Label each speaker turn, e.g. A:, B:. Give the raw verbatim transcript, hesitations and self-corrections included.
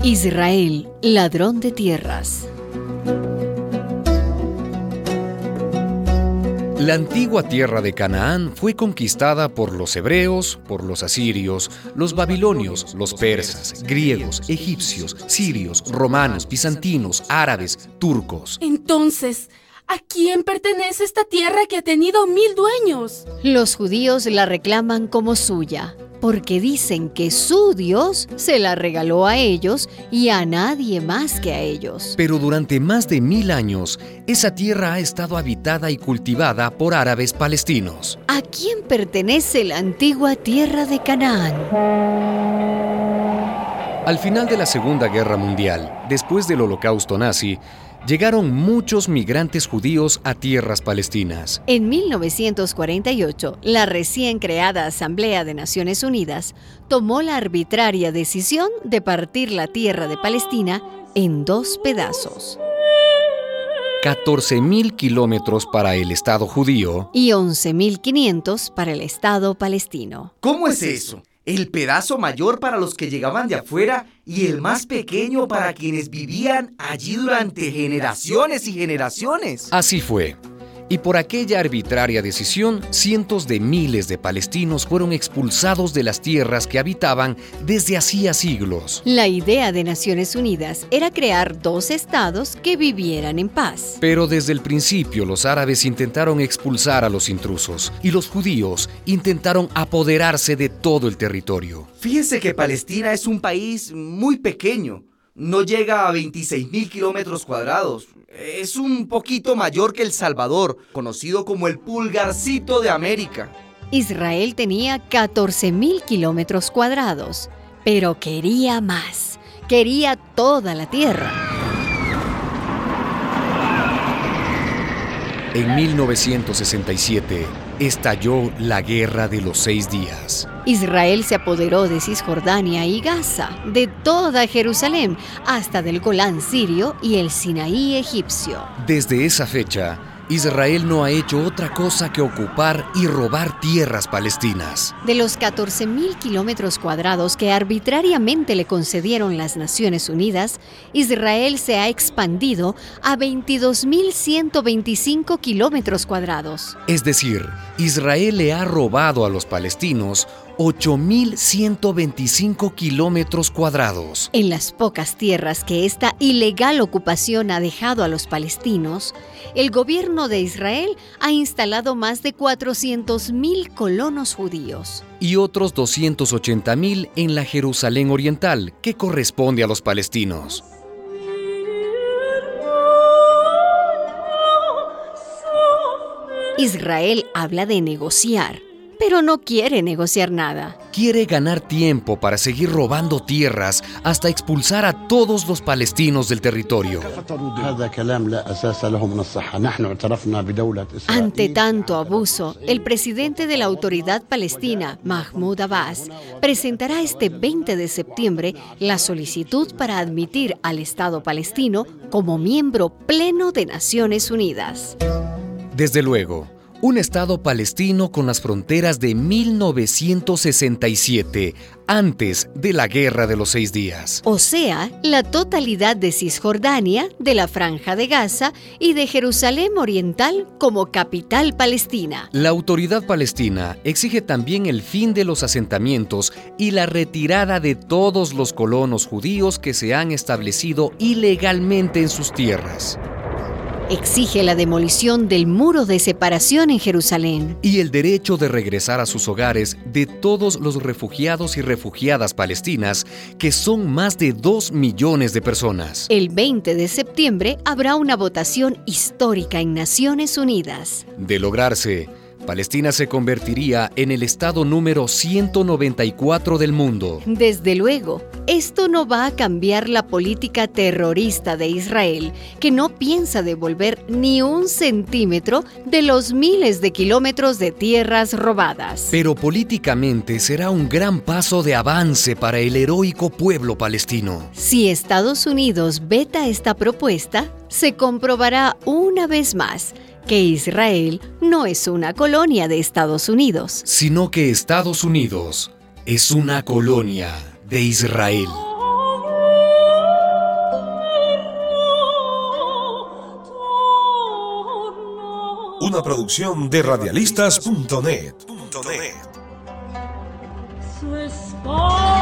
A: Israel, ladrón de tierras.
B: La antigua tierra de Canaán fue conquistada por los hebreos, por los asirios, los babilonios, los persas, griegos, egipcios, sirios, romanos, bizantinos, árabes, turcos.
C: Entonces, ¿a quién pertenece esta tierra que ha tenido mil dueños?
A: Los judíos la reclaman como suya, porque dicen que su Dios se la regaló a ellos y a nadie más que a ellos.
B: Pero durante más de mil años, esa tierra ha estado habitada y cultivada por árabes palestinos.
A: ¿A quién pertenece la antigua tierra de Canaán?
B: Al final de la Segunda Guerra Mundial, después del Holocausto nazi, llegaron muchos migrantes judíos a tierras palestinas.
A: En mil novecientos cuarenta y ocho, la recién creada Asamblea de Naciones Unidas tomó la arbitraria decisión de partir la tierra de Palestina en dos pedazos.
B: catorce mil kilómetros para el Estado judío
A: y once mil quinientos para el Estado palestino.
D: ¿Cómo es eso? El pedazo mayor para los que llegaban de afuera y el más pequeño para quienes vivían allí durante generaciones y generaciones.
B: Así fue. Y por aquella arbitraria decisión, cientos de miles de palestinos fueron expulsados de las tierras que habitaban desde hacía siglos.
A: La idea de Naciones Unidas era crear dos estados que vivieran en paz.
B: Pero desde el principio los árabes intentaron expulsar a los intrusos y los judíos intentaron apoderarse de todo el territorio.
D: Fíjese que Palestina es un país muy pequeño. No llega a veintiséis mil kilómetros cuadrados. Es un poquito mayor que El Salvador, conocido como el pulgarcito de América.
A: Israel tenía catorce mil kilómetros cuadrados, pero quería más. Quería toda la tierra.
B: En mil novecientos sesenta y siete estalló la Guerra de los Seis Días.
A: Israel se apoderó de Cisjordania y Gaza, de toda Jerusalén, hasta del Golán sirio y el Sinaí egipcio.
B: Desde esa fecha, Israel no ha hecho otra cosa que ocupar y robar tierras palestinas.
A: De los catorce mil kilómetros cuadrados que arbitrariamente le concedieron las Naciones Unidas, Israel se ha expandido a veintidós mil ciento veinticinco kilómetros cuadrados.
B: Es decir, Israel le ha robado a los palestinos ocho mil ciento veinticinco kilómetros cuadrados.
A: En las pocas tierras que esta ilegal ocupación ha dejado a los palestinos, el gobierno de Israel ha instalado más de cuatrocientos mil colonos judíos.
B: Y otros doscientos ochenta mil en la Jerusalén Oriental, que corresponde a los palestinos.
A: Israel habla de negociar, pero no quiere negociar nada.
B: Quiere ganar tiempo para seguir robando tierras hasta expulsar a todos los palestinos del territorio.
A: Ante tanto abuso, el presidente de la Autoridad Palestina, Mahmoud Abbas, presentará este veinte de septiembre la solicitud para admitir al Estado palestino como miembro pleno de Naciones Unidas.
B: Desde luego, un Estado palestino con las fronteras de mil novecientos sesenta y siete, antes de la Guerra de los Seis Días.
A: O sea, la totalidad de Cisjordania, de la Franja de Gaza y de Jerusalén Oriental como capital palestina.
B: La Autoridad Palestina exige también el fin de los asentamientos y la retirada de todos los colonos judíos que se han establecido ilegalmente en sus tierras.
A: Exige la demolición del muro de separación en Jerusalén.
B: Y el derecho de regresar a sus hogares de todos los refugiados y refugiadas palestinas, que son más de dos millones de personas.
A: El veinte de septiembre habrá una votación histórica en Naciones Unidas.
B: De lograrse, Palestina se convertiría en el estado número ciento noventa y cuatro del mundo.
A: Desde luego, esto no va a cambiar la política terrorista de Israel, que no piensa devolver ni un centímetro de los miles de kilómetros de tierras robadas.
B: Pero políticamente será un gran paso de avance para el heroico pueblo palestino.
A: Si Estados Unidos veta esta propuesta, se comprobará una vez más que Israel no es una colonia de Estados Unidos,
B: sino que Estados Unidos es una colonia de Israel.
E: Una producción de radialistas punto net.
F: Su esposa.